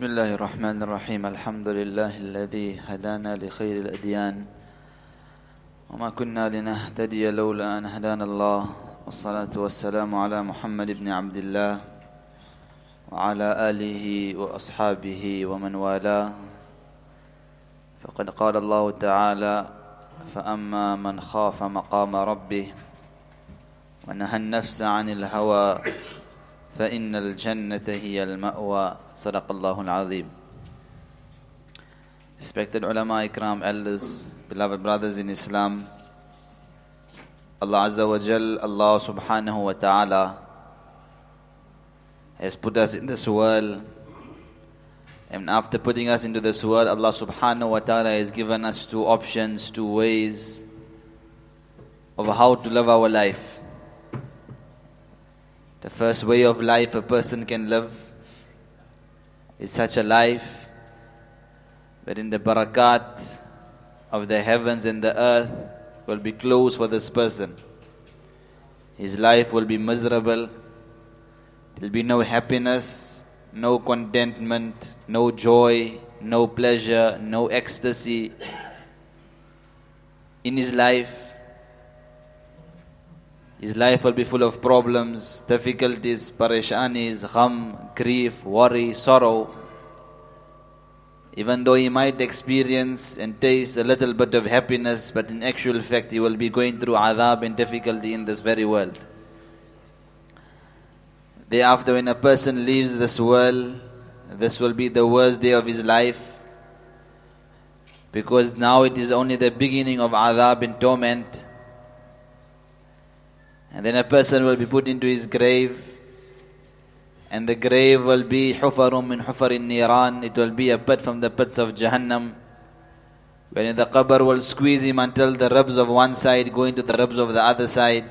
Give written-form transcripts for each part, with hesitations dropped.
بسم الله الرحمن الرحيم الحمد لله الذي هدانا لخير الأديان وما كنا لنهتدي لولا أن هدانا الله والصلاة والسلام على محمد بن عبد الله وعلى آله وأصحابه ومن والاه فقد قال الله تعالى فأما من خاف مقام ربه ونهى النفس عن الهوى فإن الجنة هي المأوى صدق الله العظيم. Respected ulama ikram, elders, beloved brothers in Islam, Allah Azza wa Jal, Allah subhanahu wa ta'ala has put us in this world, and after putting us into this world, Allah subhanahu wa ta'ala has given us two options, two ways of how to live our life. The first way of life a person can live is such a life wherein the barakat of the heavens and the earth will be closed for this person. His life will be miserable. There will be no happiness, no contentment, no joy, no pleasure, no ecstasy in his life. His life will be full of problems, difficulties, pareshanis, gham, grief, worry, sorrow. Even though he might experience and taste a little bit of happiness, but in actual fact he will be going through adhab and difficulty in this very world. Thereafter, when a person leaves this world, this will be the worst day of his life, because now it is only the beginning of adhab and torment. And then a person will be put into his grave, and the grave will be hufarum min hufarin niran. It will be a pit from the pits of Jahannam, wherein the qabr will squeeze him until the ribs of one side go into the ribs of the other side.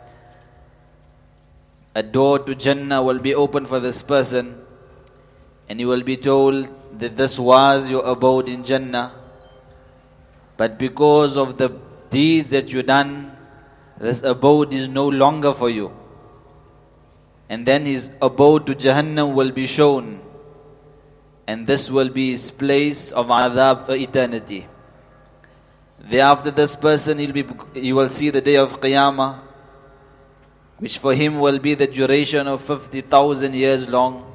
A door to Jannah will be opened for this person, and he will be told that this was your abode in Jannah, but because of the deeds that you done, this abode is no longer for you. And then his abode to Jahannam will be shown, and this will be his place of adhab for eternity. Thereafter, this person he will see the day of Qiyamah, which for him will be the duration of 50,000 years long.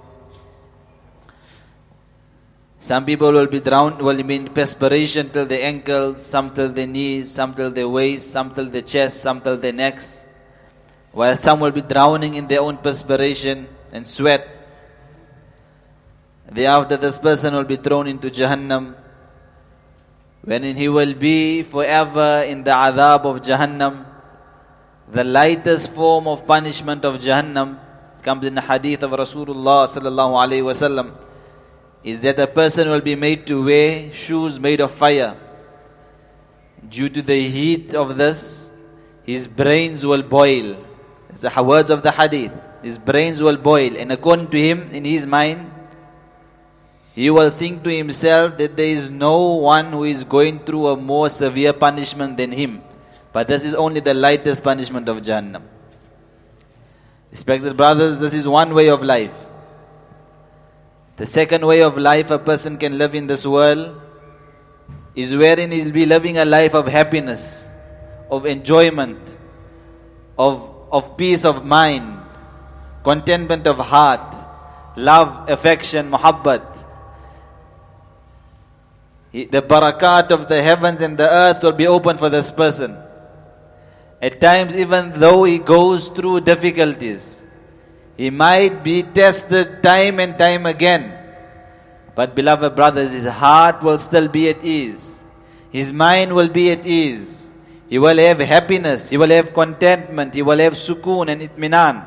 Some people will be drowned, will be in perspiration till the ankles, some till the knees, some till the waist, some till the chest, some till the necks, while some will be drowning in their own perspiration and sweat. Thereafter, this person will be thrown into Jahannam, wherein he will be forever in the adhab of Jahannam. The lightest form of punishment of Jahannam comes in the hadith of Rasulullah sallallahu alaihi wasallam, is that a person will be made to wear shoes made of fire. Due to the heat of this, his brains will boil. It's the words of the hadith. His brains will boil, and according to him, in his mind, he will think to himself that there is no one who is going through a more severe punishment than him. But this is only the lightest punishment of Jahannam. Respected brothers, this is one way of life. The second way of life a person can live in this world is wherein he will be living a life of happiness, of enjoyment, of peace of mind, contentment of heart, love, affection, muhabbat. The barakat of the heavens and the earth will be open for this person. At times, even though he goes through difficulties, he might be tested time and time again. But beloved brothers, his heart will still be at ease. His mind will be at ease. He will have happiness. He will have contentment. He will have sukoon and itminan.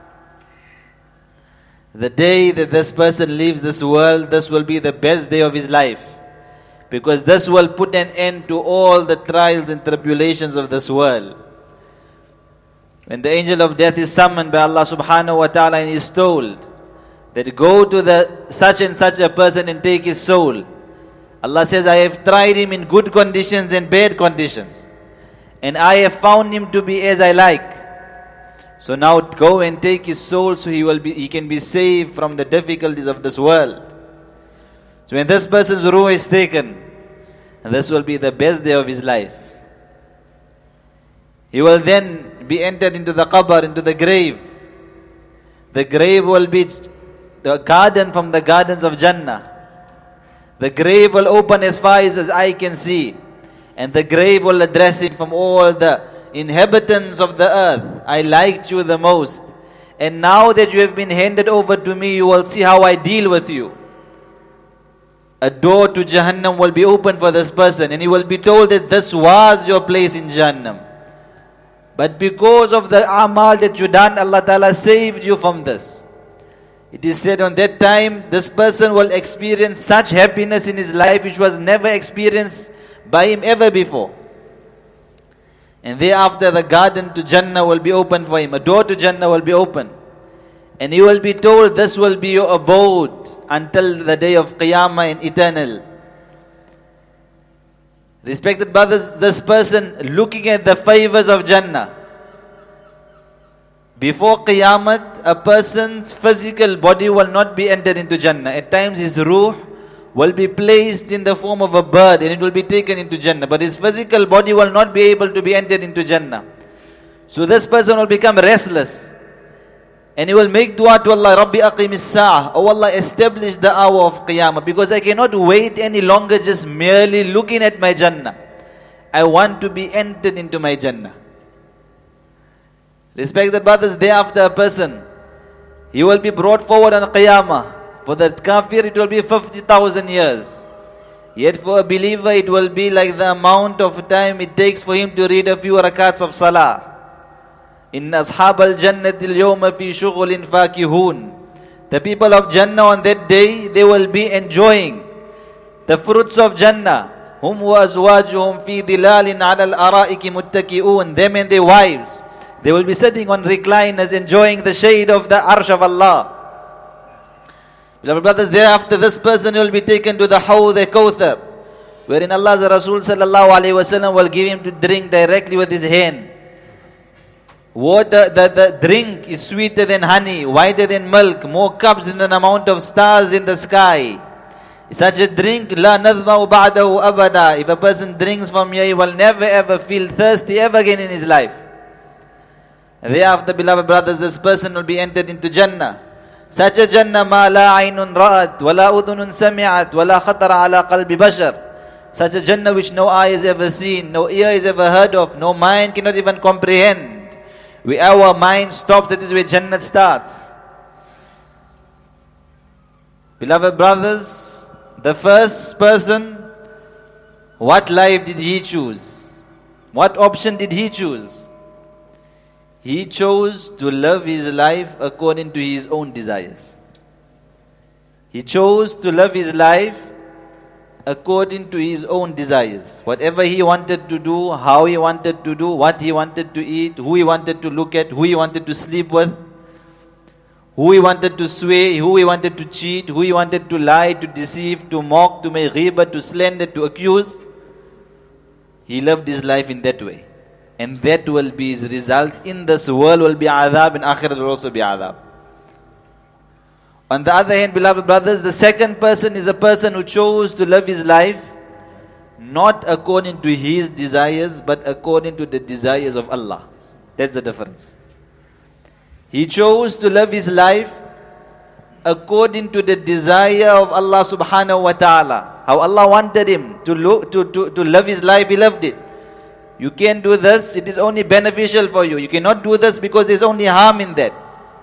The day that this person leaves this world, this will be the best day of his life. Because this will put an end to all the trials and tribulations of this world. When the angel of death is summoned by Allah subhanahu wa ta'ala and is told that go to the such and such a person and take his soul, Allah says, I have tried him in good conditions and bad conditions, and I have found him to be as I like. So now go and take his soul so he can be saved from the difficulties of this world. So when this person's ruh is taken, this will be the best day of his life. He will then be entered into the qabr, into the grave. The grave will be the garden from the gardens of Jannah. The grave will open as far as his eye can see. And the grave will address him from all the inhabitants of the earth. I liked you the most. And now that you have been handed over to me, you will see how I deal with you. A door to Jahannam will be opened for this person, and he will be told that this was your place in Jahannam. But because of the amal that you done, Allah Ta'ala saved you from this. It is said on that time, this person will experience such happiness in his life which was never experienced by him ever before. And thereafter the garden to Jannah will be open for him. A door to Jannah will be open. And he will be told, this will be your abode until the day of Qiyamah and eternal. Respected brothers, this person looking at the favors of Jannah. Before Qiyamah, a person's physical body will not be entered into Jannah. At times his ruh will be placed in the form of a bird and it will be taken into Jannah. But his physical body will not be able to be entered into Jannah. So this person will become restless. And he will make dua to Allah, Rabbi aqimis sa'ah. Oh Allah, establish the hour of Qiyamah. Because I cannot wait any longer just merely looking at my Jannah. I want to be entered into my Jannah. Respected brothers, thereafter a person, he will be brought forward on Qiyamah. For the kafir it will be 50,000 years. Yet for a believer it will be like the amount of time it takes for him to read a few rakats of salah. In ashab al-jannati al-yawma fi shughulin fakihun. The people of Jannah on that day, they will be enjoying the fruits of Jannah. Hum wa azwajuhum fi dhilalin ala al-ara'iki muttaki'un. Them and their wives, they will be sitting on recliners enjoying the shade of the arsh of Allah. Beloved brothers, thereafter this person will be taken to the Hawd al-Kawthar, wherein Allah's Rasul sallallahu alayhi wa sallam will give him to drink directly with his hand. Water, the drink is sweeter than honey, whiter than milk, more cups than the amount of stars in the sky. Such a drink, la nadhma'u ba'dahu abada. If a person drinks from here, he will never ever feel thirsty ever again in his life. Thereafter, beloved brothers, this person will be entered into Jannah. Such a Jannah ma la aynun ra'at, wa la udhunun sami'at, wa la khatara ala qalbi bashar. Such a Jannah which no eye has ever seen, no ear has ever heard of, no mind cannot even comprehend. Where our mind stops, that is where Jannah starts. Beloved brothers, the first person, what life did he choose? What option did he choose? He chose to live his life according to his own desires. He chose to live his life according to his own desires. Whatever he wanted to do, how he wanted to do, what he wanted to eat, who he wanted to look at, who he wanted to sleep with, who he wanted to sway, who he wanted to cheat, who he wanted to lie, to deceive, to mock, to make ghibah, to slander, to accuse. He lived his life in that way. And that will be his result. In this world will be adhab, and akhirat will also be adhab. On the other hand, beloved brothers, the second person is a person who chose to live his life not according to his desires, but according to the desires of Allah. That's the difference. He chose to live his life according to the desire of Allah subhanahu wa ta'ala. How Allah wanted him to live his life, he loved it. You can't do this, it is only beneficial for you. You cannot do this because there's only harm in that.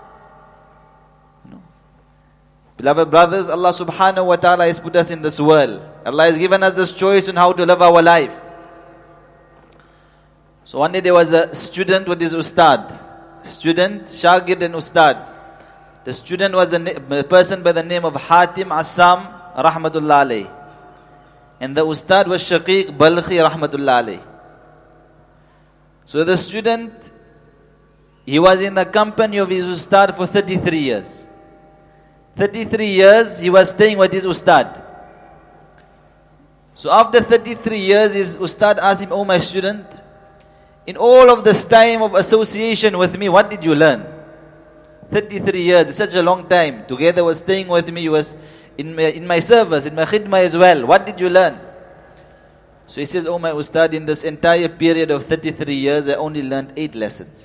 No. Beloved brothers, Allah subhanahu wa ta'ala has put us in this world. Allah has given us this choice on how to live our life. So one day there was a student with his ustad. Student, shagird and ustad. The student was a person by the name of Hatim Assam rahmatullah alayh. And the ustad was Shaqiq Balkhi rahmatullah alayh. So the student, he was in the company of his ustad for 33 years. 33 years he was staying with his ustad. So after 33 years, his ustad asked him, "Oh my student, in all of this time of association with me, what did you learn?" 33 years, it's such a long time. Together was staying with me, you was in my service, in my khidmah as well. What did you learn? So he says, oh my Ustad, in this entire period of 33 years, I only learned 8 lessons.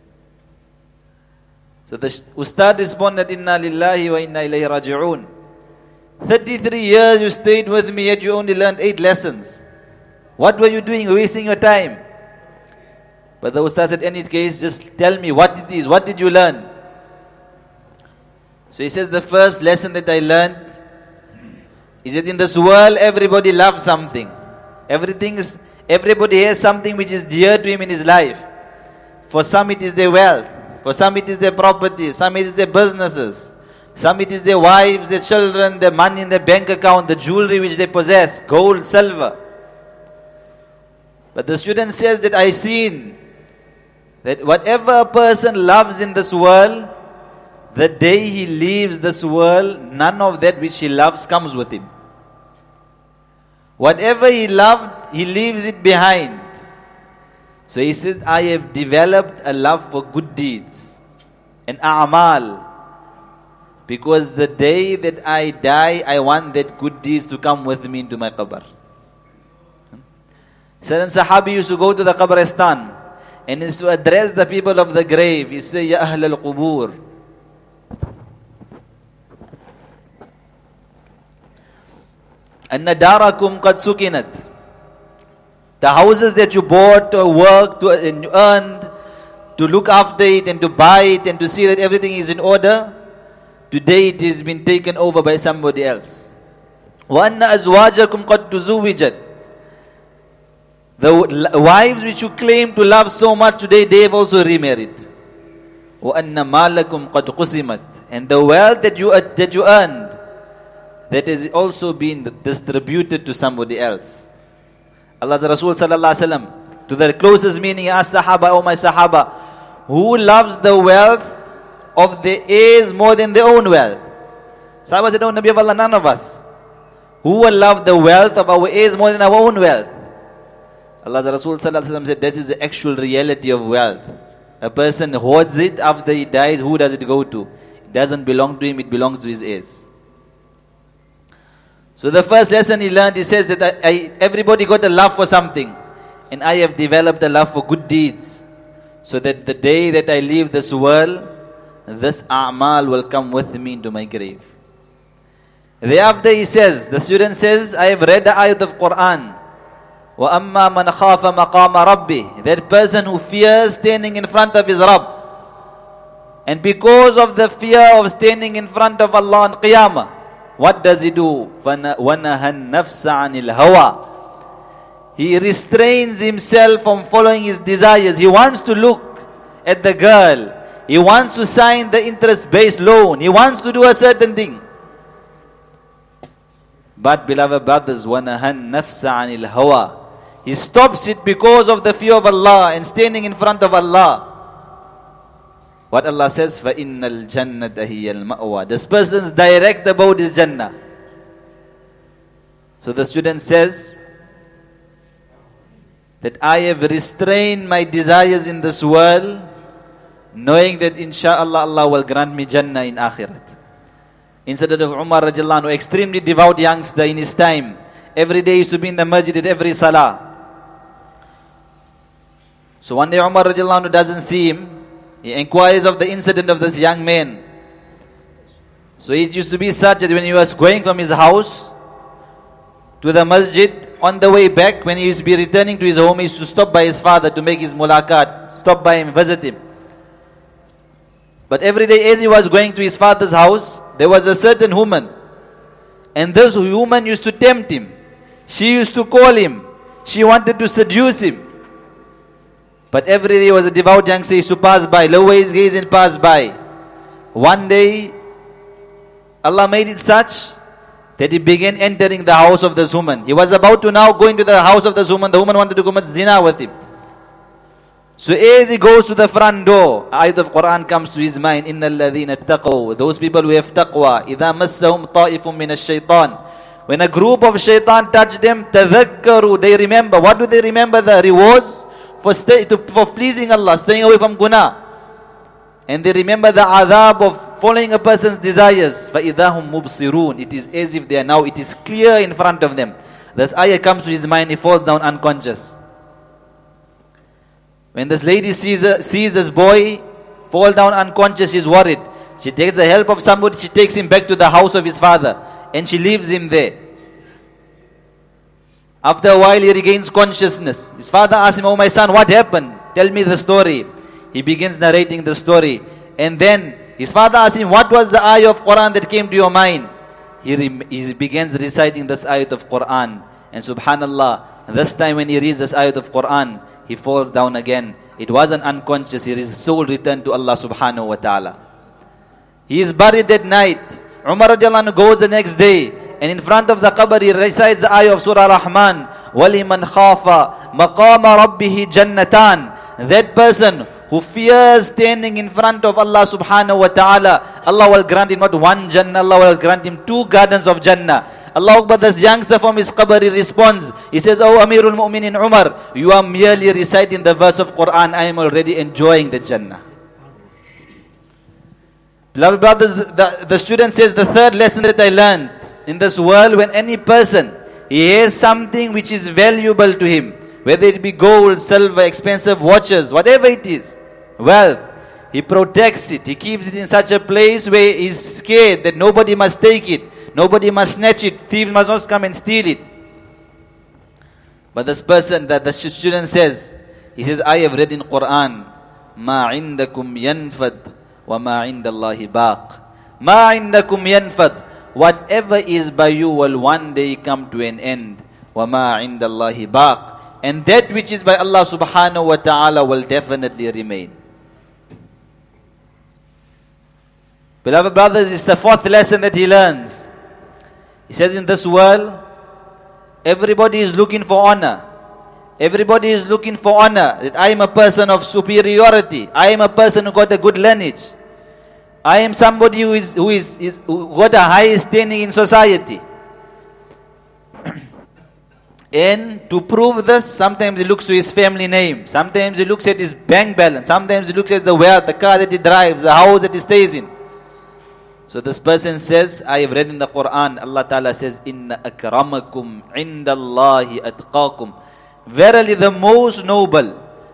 So the Ustad responded, Inna lillahi wa inna ilayhi raji'un. 33 years you stayed with me, yet you only learned 8 lessons. What were you doing? Wasting your time. But the Ustad said, in any case, just tell me what it is. What did you learn? So he says, the first lesson that I learned is that in this world, everybody loves something. Everybody has something which is dear to him in his life. For some it is their wealth. For some it is their property. Some it is their businesses. Some it is their wives, their children, their money in their bank account, the jewelry which they possess, gold, silver. But the student says that I seen that whatever a person loves in this world, the day he leaves this world, none of that which he loves comes with him. Whatever he loved, he leaves it behind. So he said, I have developed a love for good deeds and a'mal. Because the day that I die, I want that good deeds to come with me into my qabr. Certain Sahabi used to go to the Qabristan and used to address the people of the grave. He said, Ya Ahl al-Qubur, Anna darakum qad sukinat. The houses that you bought or worked and you earned to look after it and to buy it and to see that everything is in order, today it has been taken over by somebody else. Wa anna azwajakum qad tuzuwijat. The wives which you claim to love so much today, they have also remarried. Wa anna malakum qad qusimat. And the wealth that you earned, that has also been distributed to somebody else. Allah's Rasul sallallahu alaihi wasallam, to the closest meaning, asked Sahaba, oh my Sahaba, who loves the wealth of the heirs more than their own wealth? Sahaba said, oh Nabi of Allah, none of us. Who will love the wealth of our heirs more than our own wealth? Allah's Rasul sallallahu alaihi wasallam said, that is the actual reality of wealth. A person hoards it, after he dies, who does it go to? It doesn't belong to him, it belongs to his heirs. So the first lesson he learned, he says that everybody got a love for something. And I have developed a love for good deeds. So that the day that I leave this world, this a'mal will come with me into my grave. Thereafter he says, the student says, I have read the ayat of Quran. وَأَمَّا مَنْ خَافَ مَقَامَ رَبِّهِ. That person who fears standing in front of his Rabb. And because of the fear of standing in front of Allah on Qiyamah, what does he do? وَنَهَا النَّفْسَ عَنِ الْهَوَى. He restrains himself from following his desires. He wants to look at the girl. He wants to sign the interest-based loan. He wants to do a certain thing. But beloved brothers, وَنَهَا النَّفْسَ عَنِ الْهَوَى. He stops it because of the fear of Allah and standing in front of Allah. What Allah says, فَإِنَّ الْجَنَّةَ هِيَ الْمَأْوَى. This person's direct about is Jannah. So the student says that I have restrained my desires in this world, knowing that insha'Allah Allah will grant me Jannah in Akhirat. Incident of Umar radiallahu anhu, extremely devout youngster in his time. Every day he used to be in the masjid at every salah. So one day Umar radiallahu anhu doesn't see him. He inquires of the incident of this young man. So it used to be such that when he was going from his house to the masjid, on the way back, when he used to be returning to his home, he used to stop by his father to make his mulaqat, stop by him, visit him. But every day as he was going to his father's house, there was a certain woman. And this woman used to tempt him. She used to call him. She wanted to seduce him. But every day he was a devout youngster, he used to pass by, lower his gaze and pass by. One day, Allah made it such that he began entering the house of this woman. He was about to now go into the house of this woman. The woman wanted to commit zina with him. So as he goes to the front door, ayat of Quran comes to his mind. إِنَّ الَّذِينَ اتَّقَوْا. Those people who have taqwa. إِذَا مَسَّهُمْ طَائِفٌ مِّنَ الشَّيْطَانِ. When a group of shaitan touch them, تَذَكَّرُوا. They remember. What do they remember? The rewards for pleasing Allah, staying away from guna. And they remember the adhab of following a person's desires. فَإِذَا هُمْ مُبْصِرُونَ. It is as if they are now, it is clear in front of them. This ayah comes to his mind, he falls down unconscious. When this lady sees this boy fall down unconscious, she's worried. She takes the help of somebody, she takes him back to the house of his father, and she leaves him there. After a while, he regains consciousness. His father asks him, "Oh my son, what happened? Tell me the story." He begins narrating the story. And then his father asks him, "What was the ayah of Quran that came to your mind?" He begins reciting this ayah of Quran. And subhanallah, this time when he reads this ayah of Quran, he falls down again. It wasn't unconscious, his soul returned to Allah subhanahu wa ta'ala. He is buried that night. Umar radiallahu anhu goes the next day, and in front of the qabr he recites the ayah of Surah Rahman, وَلِمَنْ خَافَ مَقَامَ رَبِّهِ جَنَّتَانِ. That person who fears standing in front of Allah subhanahu wa ta'ala, Allah will grant him not one Jannah, Allah will grant him 2 gardens of Jannah. Allah Akbar, this youngster from his qabr, he responds, he says, "Oh Amirul Mu'minin Umar, you are merely reciting the verse of Quran, I am already enjoying the Jannah." Beloved brothers, the student says, the third lesson that I learned, in this world, when any person, he has something which is valuable to him, whether it be gold, silver, expensive watches, whatever it is, wealth, he protects it, he keeps it in such a place where he's scared that nobody must take it, nobody must snatch it, thieves must not come and steal it. But this person, that the student says, he says, "I have read in Quran, مَا عِنْدَكُمْ يَنْفَدْ وَمَا عِنْدَ اللَّهِ بَاقٍ." مَا عِنْدَكُمْ يَنْفَدْ. Whatever is by you will one day come to an end. وَمَا عِنْدَ اللَّهِ بَاقٍ. And that which is by Allah subhanahu wa ta'ala will definitely remain. Beloved brothers, it's the 4th lesson that he learns. He says, in this world, everybody is looking for honor. Everybody is looking for honor. That I am a person of superiority. I am a person who got a good lineage. I am somebody who got a high standing in society. And to prove this, sometimes he looks to his family name. Sometimes he looks at his bank balance. Sometimes he looks at the wealth, the car that he drives, the house that he stays in. So this person says, I have read in the Quran, Allah Ta'ala says, "Inna akramakum indallahi atqakum." Verily the most noble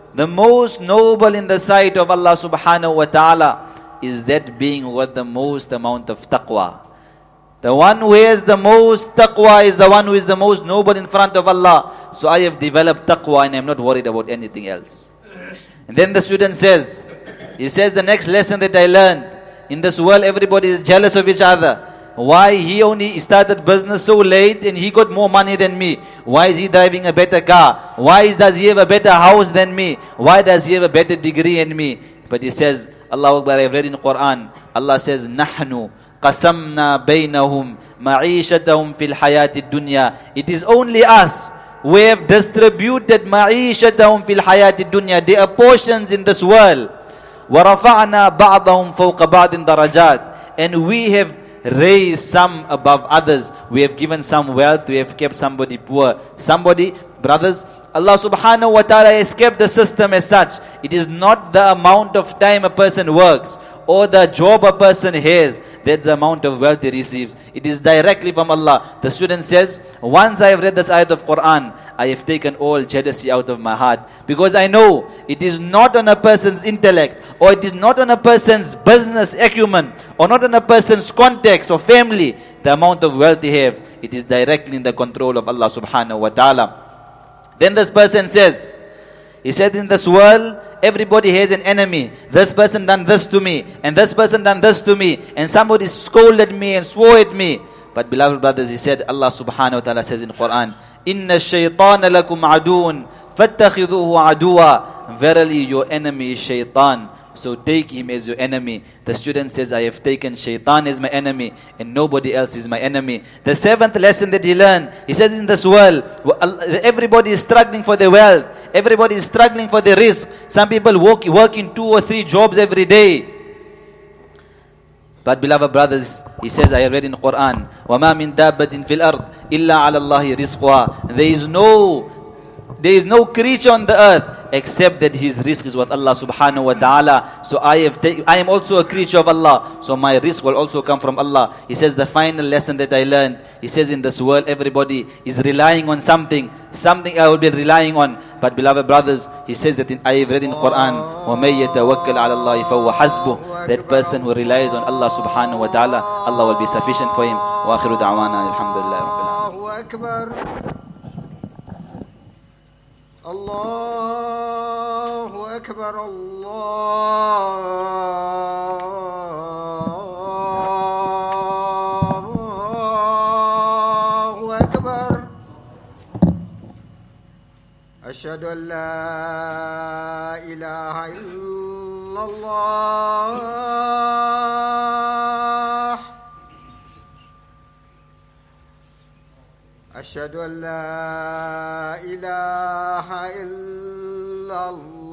in the sight of Allah subhanahu wa ta'ala is that being with the most amount of taqwa. The one who has the most taqwa is the one who is the most noble in front of Allah. So I have developed taqwa and I am not worried about anything else. And then the student says, he says, the next lesson that I learned, in this world everybody is jealous of each other. Why he only started business so late and he got more money than me? Why is he driving a better car? Why does he have a better house than me? Why does he have a better degree than me? But he says, Allah Akbar, I have read in Quran, Allah says, "Nahnu qasamna baynahum ma'ishatahum fil hayati dunya." It is only us who have distributed ma'ishatahum fil hayati dunya, their portions in this world. وَرَفَعْنَا بَعْضَهُمْ فَوْقَ بَعْضٍ دَرَجَاتٍ. And we have raised some above others. We have given some wealth, we have kept somebody poor. Somebody, brothers, Allah subhanahu wa ta'ala has kept the system as such. It is not the amount of time a person works or the job a person has, that's the amount of wealth he receives. It is directly from Allah. The student says, once I have read this ayat of Quran, I have taken all jealousy out of my heart. Because I know it is not on a person's intellect, or it is not on a person's business acumen, or not on a person's context or family, the amount of wealth he has. It is directly in the control of Allah subhanahu wa ta'ala. Then this person says, he said, in this world, everybody has an enemy. This person done this to me, and this person done this to me, and somebody scolded me and swore at me. But beloved brothers, he said, Allah subhanahu wa ta'ala says in Quran, "Inna shaytana lakum aduun, fattakhidhuhu aduwa." Verily your enemy is shaitan, so take him as your enemy. The student says, I have taken shaitan as my enemy, and nobody else is my enemy. The 7th lesson that he learned, he says, in this world, everybody is struggling for their wealth. Everybody is struggling for their risk. Some people work in 2 or 3 jobs every day. But beloved brothers, he says, I have read in Quran, وَمَا مِن دَابَّةٍ فِي الْأَرْضِ إِلَّا عَلَى اللَّهِ رِزْقُهَا. There is no creature on the earth except that his rizq is with Allah subhanahu wa ta'ala. So I am also a creature of Allah, so my rizq will also come from Allah. He says the final lesson that I learned, he says in this world everybody is relying on something I will be relying on. But beloved brothers, he says that I have read in Quran, وَمَن يَتَوَكَّلْ عَلَى اللَّهِ فَهُوَ حَسْبُهُ. That person who relies on Allah subhanahu wa ta'ala, Allah will be sufficient for him. وآخر دعوانا الحمد لله رب العالمين. الله أكبر الله أكبر. أشهد أن لا إله إلا الله. أشهد أن لا إله إلا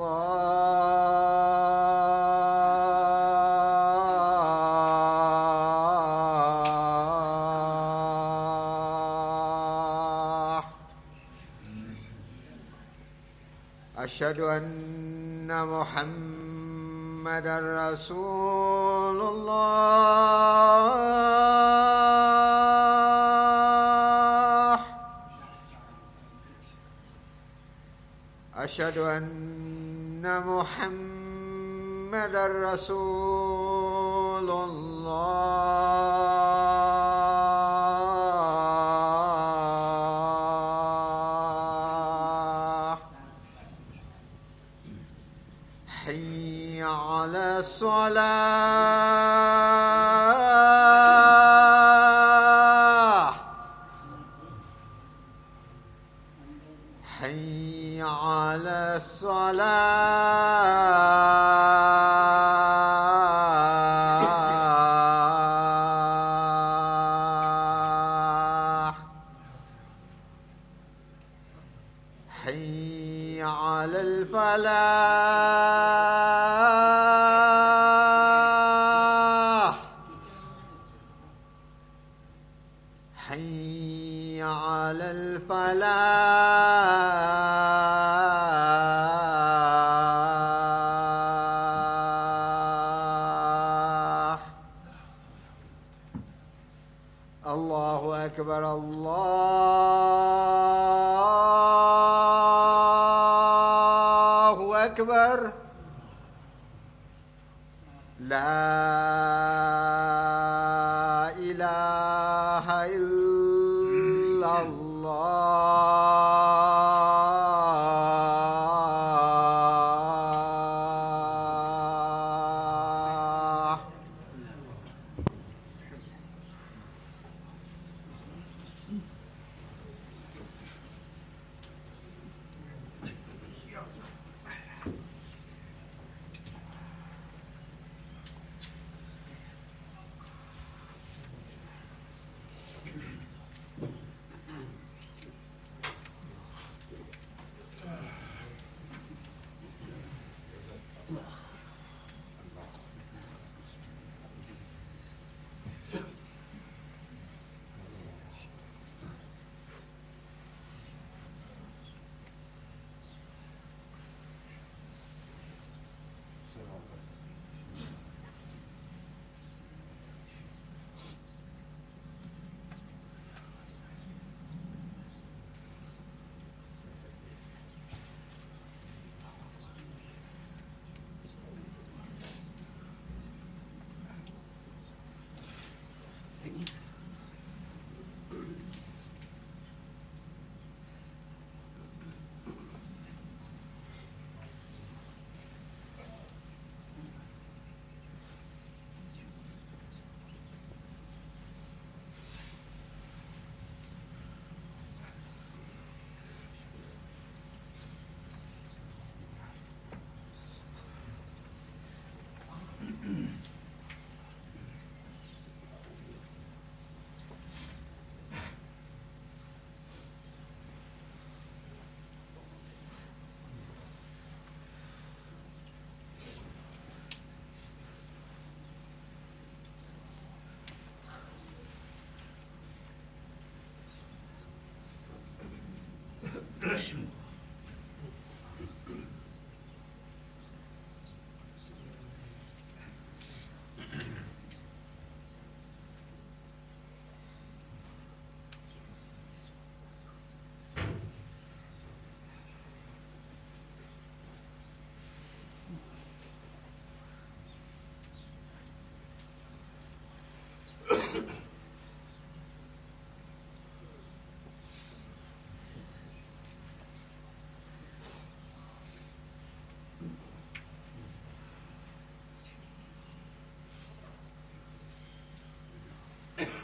الله. أشهد أن محمدا رسول الله. أشهد أن محمدا رسول الله. حي على الصلاة. حي على الصلاة. حي على الفلاح. حي على الفلاح. الله أكبر الله أكبر. لا إله إلا الله.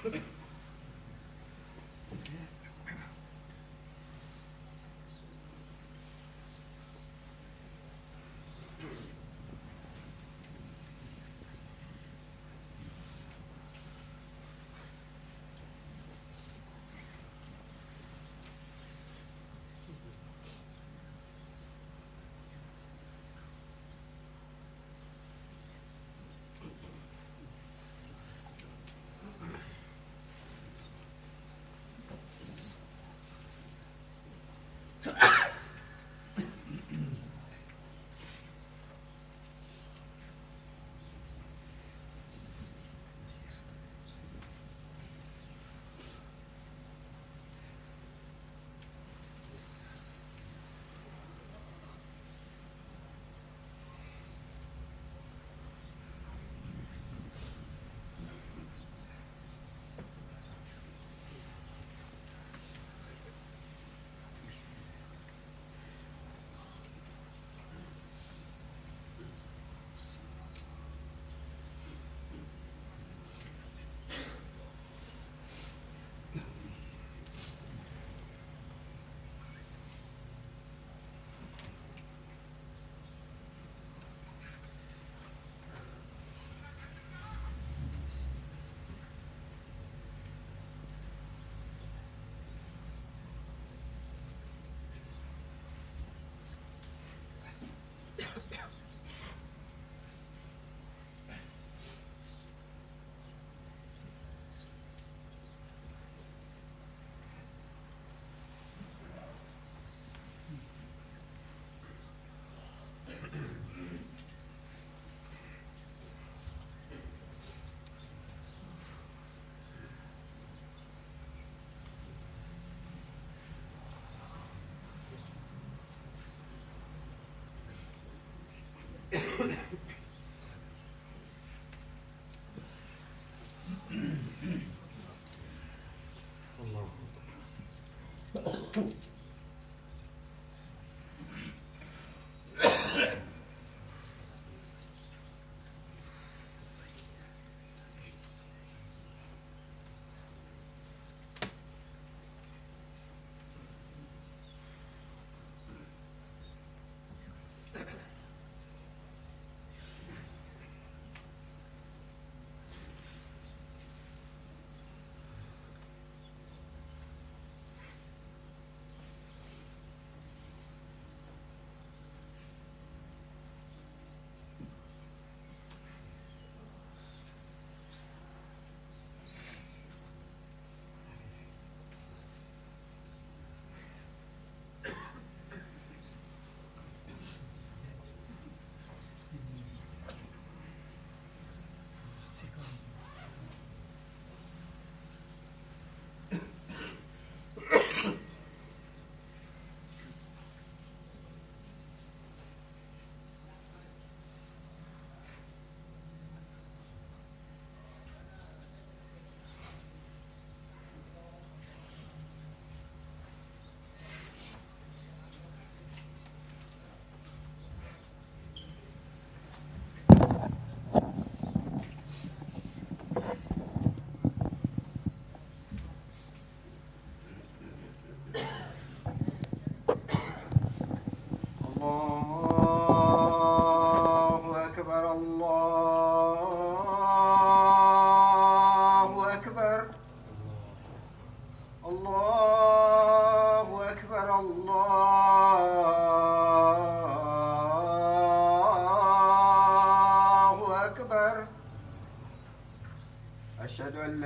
أشهد أن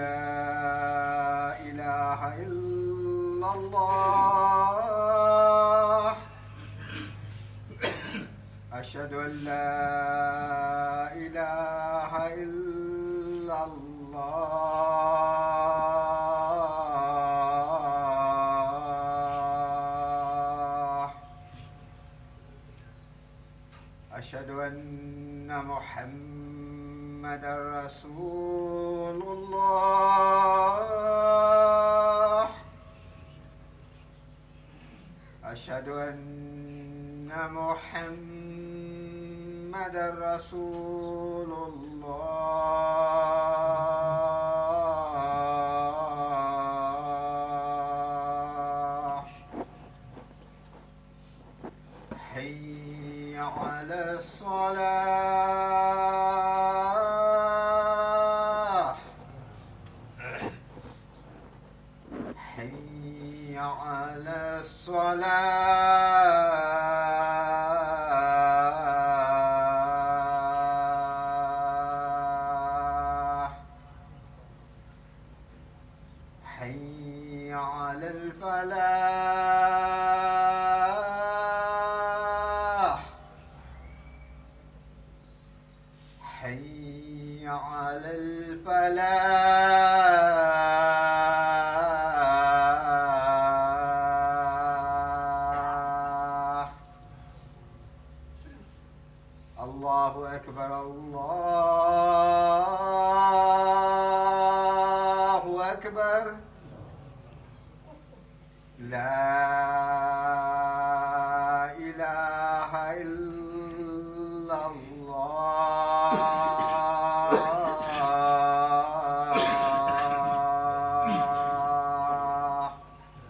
لا إله إلا الله أشهد أن لا إله إلا الله أشهد أن محمدا رسول الله أشهد أن محمدا رسول الله على الصلاة حي على الصلاة حي على الفلاح حي على الفلاح الله أكبر الله أكبر لا إله إلا الله.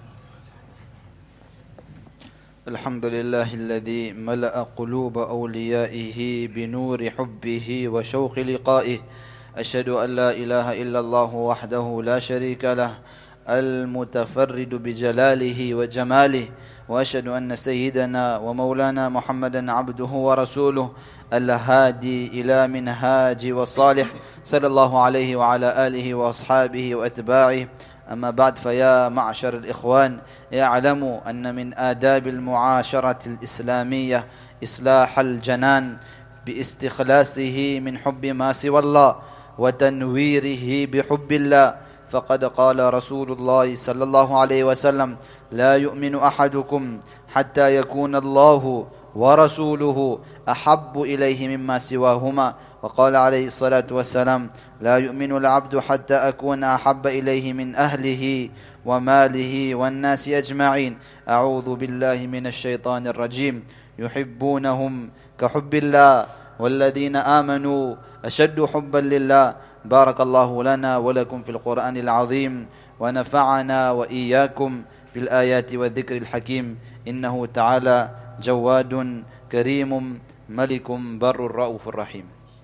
الحمد لله الذي ملأ قلوب أوليائه بنور حبه وشوق لقائه. أشهد أن لا إله إلا الله وحده لا شريك له المتفرد بجلاله وجماله، وأشهد أن سيدنا ومولانا محمدا عبده ورسوله الهادي إلى منهاج وصالح، صلى الله عليه وعلى آله وأصحابه وأتباعه. أما بعد، فيا معشر الإخوان، اعلموا أن من آداب المعاشرة الإسلامية إصلاح الجنان باستخلاصه من حب ما سوى الله وتنويره بحب الله. فقد قال رسول الله صلى الله عليه وسلم: لا يؤمن أحدكم حتى يكون الله ورسوله أحب إليه مما سواهما. وقال عليه الصلاة والسلام: لا يؤمن العبد حتى أكون أحب إليه من أهله وماله والناس أجمعين. أعوذ بالله من الشيطان الرجيم. يحبونهم كحب الله والذين آمنوا أشد حبا لله. بارك الله لنا ولكم في القرآن العظيم، ونفعنا وإياكم بالآيات والذكر الحكيم. إنه تعالى جواد كريم ملك بر رؤوف رحيم.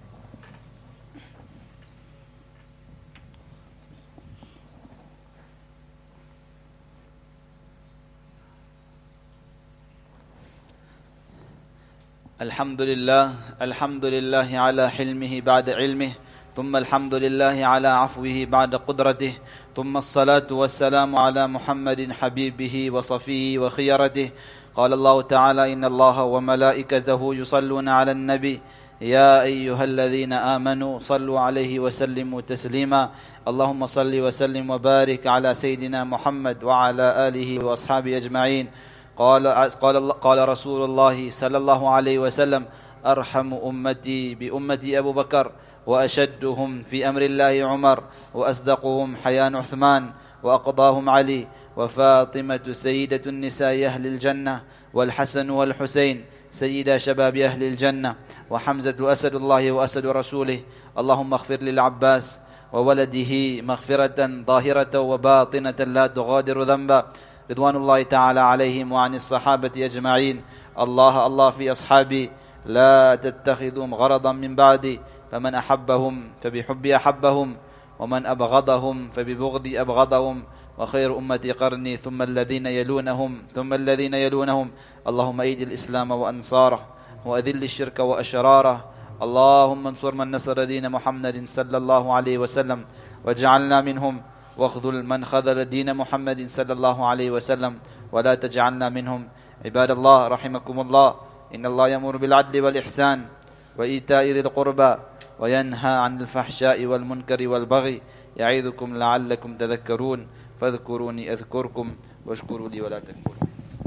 الحمد لله على حلمه بعد علمه، ثم الحمد لله على عفوه بعد قدرته، ثم الصلاة والسلام على محمد حبيبه وصفيه وخيرته. قال الله تعالى: إن الله وملائكته يصلون على النبي يا أيها الذين آمنوا صلوا عليه وسلموا تسليما. اللهم صل وسلم وبارك على سيدنا محمد وعلى آله وأصحابه أجمعين. قال رسول الله صلى الله عليه وسلم: أرحم أمتي بأمتي أبو بكر، وأشدهم في أمر الله عمر، وأصدقهم حياء عثمان، وأقضاهم علي، وفاطمة سيدة النساء أهل الجنة، والحسن والحسين سيدا شباب أهل الجنة، وحمزة أسد الله وأسد رسوله. اللهم اغفر للعباس وولده مغفرة ظاهرة وباطنة لا تغادر ذنبا، رضوان الله تعالى عليهم وعن الصحابة أجمعين. الله في أصحابي، لا تتخذهم غرضا من بعدي، فمن أحبهم فبحبي أحبهم، ومن أبغضهم فببغضي أبغضهم، وخير أمتي قرني ثم الذين يلونهم ثم الذين يلونهم. اللهم أيد الإسلام وأنصاره، وأذل الشرك وأشراره. اللهم انصر من نصر دين محمد صلى الله عليه وسلم، واجعلنا منهم، واخذل من خذل دين محمد صلى الله عليه وسلم، ولا تجعلنا منهم. عباد الله رحمكم الله، إن الله يأمر بالعدل والإحسان وإيتاء ذي القربى، وينهى عن الفحشاء والمنكر والبغي، يعظكم لعلكم تذكرون. فاذكروني أذكركم، واشكروا لي ولا تكفرون.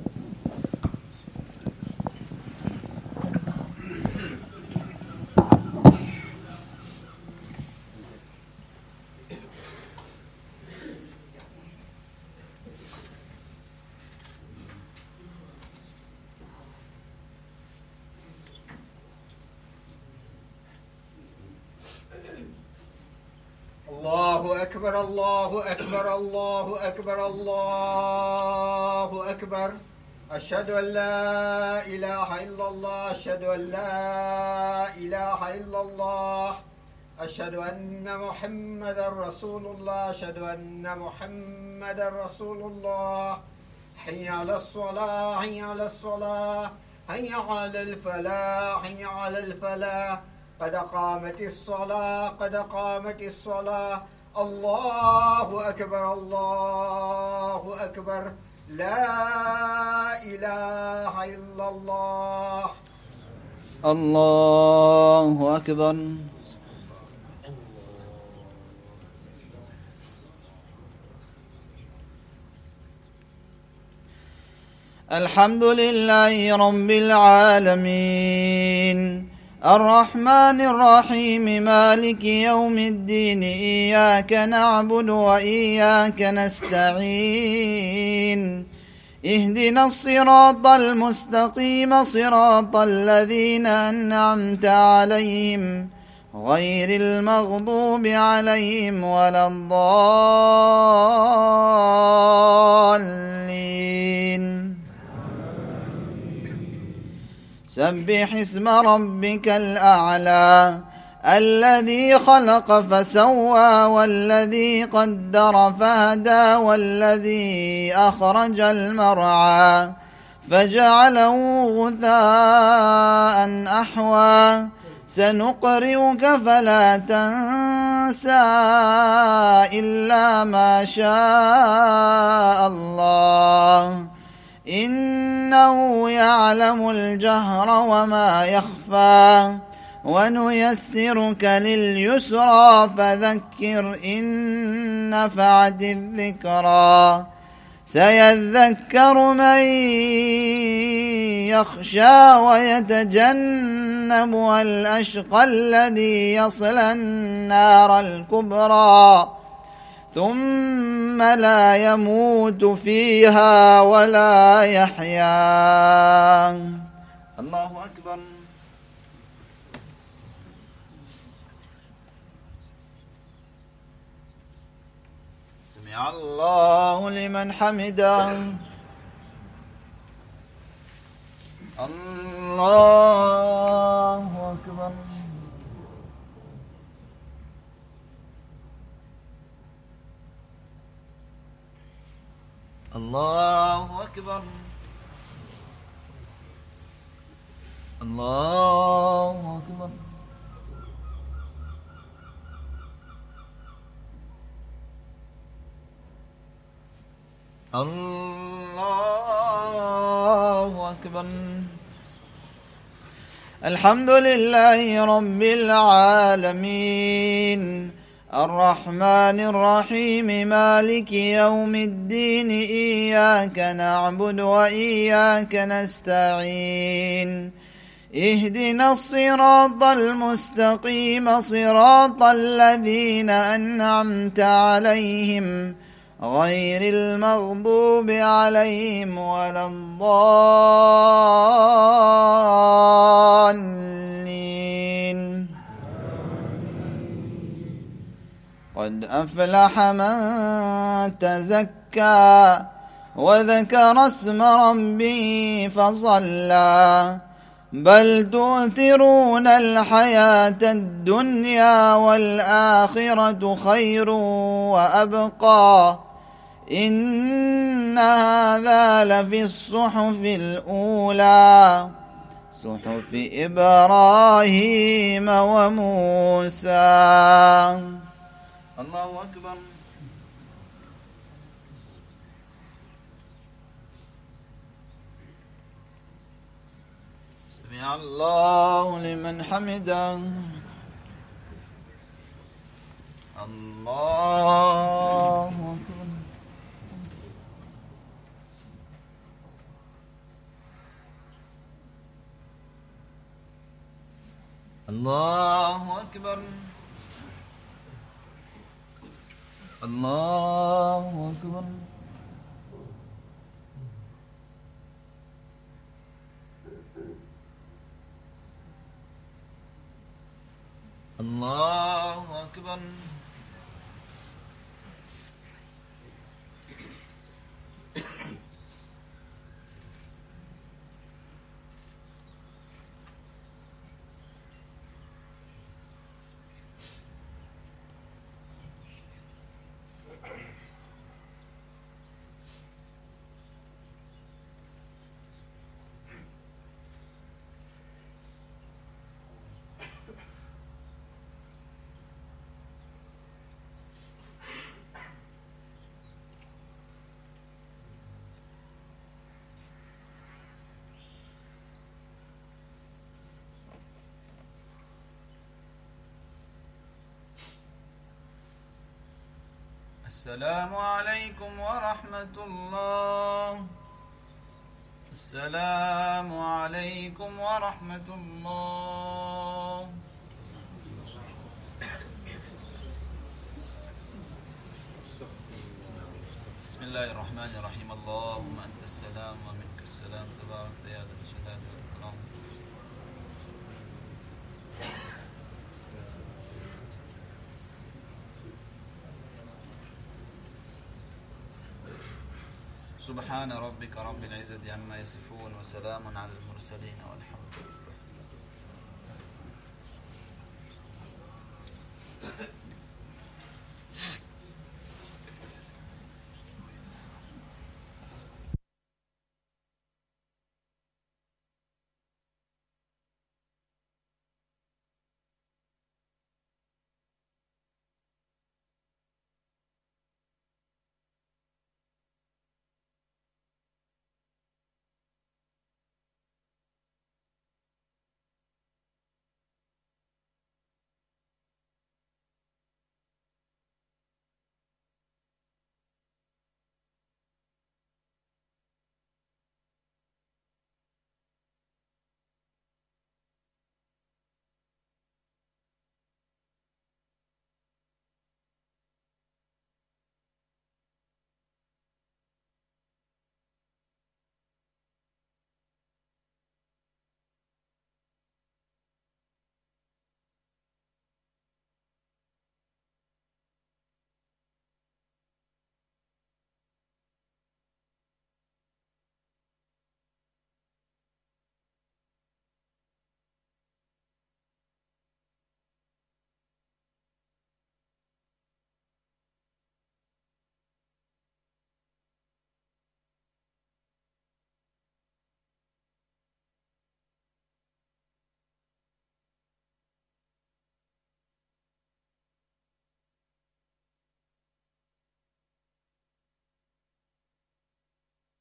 الله أكبر الله أكبر الله أكبر الله أكبر أشهد أن لا إله إلا الله أشهد أن لا إله إلا الله أشهد أن محمدا رسول الله أشهد أن محمدا رسول الله حي على الصلاة حي على الصلاة حي على الفلاح حي على الفلاح قد قامت الصلاة قد قامت الصلاة الله أكبر الله أكبر لا إله إلا الله الله أكبر. الحمد لله رب العالمين الرحمن الرحيم مالك يوم الدين إياك نعبد وإياك نستعين اهدنا الصراط المستقيم صراط الذين أنعمت عليهم غير المغضوب عليهم ولا الضالين. سبح اسم ربك الأعلى الذي خلق فسوى والذي قدر فهدى والذي أخرج المرعى فجعله غثاء أحوى سنقرئك فلا تنسى إلا ما شاء الله إنه يعلم الجهر وما يخفى ونيسرك لليسرى فذكر إن نفعت الذكرى سيذكر من يخشى ويتجنبها الأشقى الذي يصلى النار الكبرى ثم لا يموت فيها ولا يحيا. الله أكبر. سمع الله لمن حمده. الله أكبر. الله أكبر. الله أكبر. الله أكبر. الحمد لله رب العالمين الرحمن الرحيم مالك يوم الدين إياك نعبد وإياك نستعين اهدنا الصراط المستقيم صراط الذين أنعمت عليهم غير المغضوب عليهم ولا الضالين. قد أفلح من تزكى وذكر اسم ربه فصلى بل تؤثرون الحياة الدنيا والآخرة خير وأبقى إن هذا لفي الصحف الأولى صحف إبراهيم وموسى. الله أكبر. سمع الله لمن حمده. الله أكبر. الله أكبر. الله أكبر. الله أكبر. السلام عليكم ورحمة الله. السلام عليكم ورحمة الله. بسم الله الرحمن الرحيم. اللهم أنت السلام ومنك السلام تبارك يا ذا الجلال والإكرام. سبحان ربك رب العزة عما يصفون وسلام على المرسلين والحمد لله.